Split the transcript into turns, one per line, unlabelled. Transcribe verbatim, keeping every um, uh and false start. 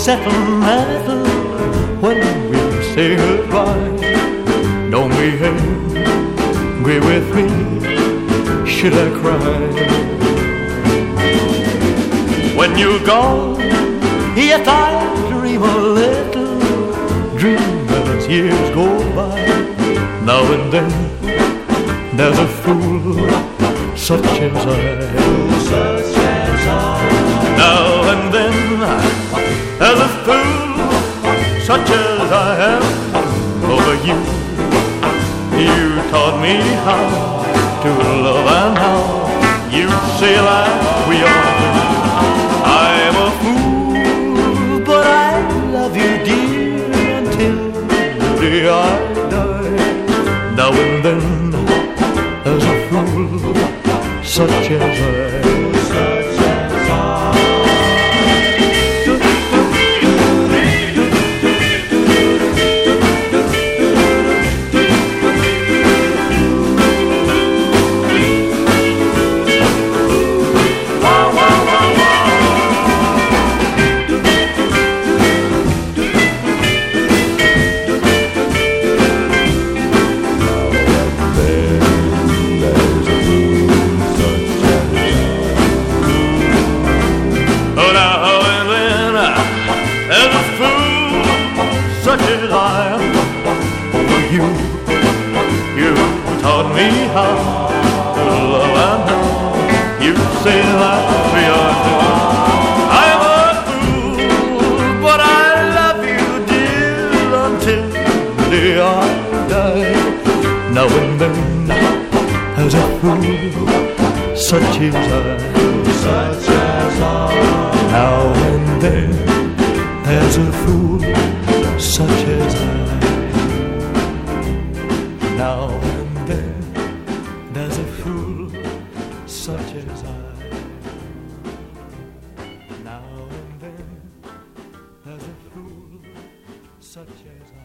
sentimental when we say goodbye. Don't be angry with me, should I cry? When you're gone, yet I dream a little dream as years go by. Now and then there's a fool such as I. Such as I. Now and then there's a fool such as I am over you. You taught me how to love, and how you say like we are. I'm a fool, but I love you, dear, until the day I die. Now and then there's a fool such as I. Such as I. Such as I am over you. You taught me how to love, and how you say that we are two. I'm a fool, but I love you, dear, until the day I die. Now and then there's a fool such as I. Such as I. Now and then there's a fool such as I. Now and then there's a fool such as I. Now and then there's a fool such as I.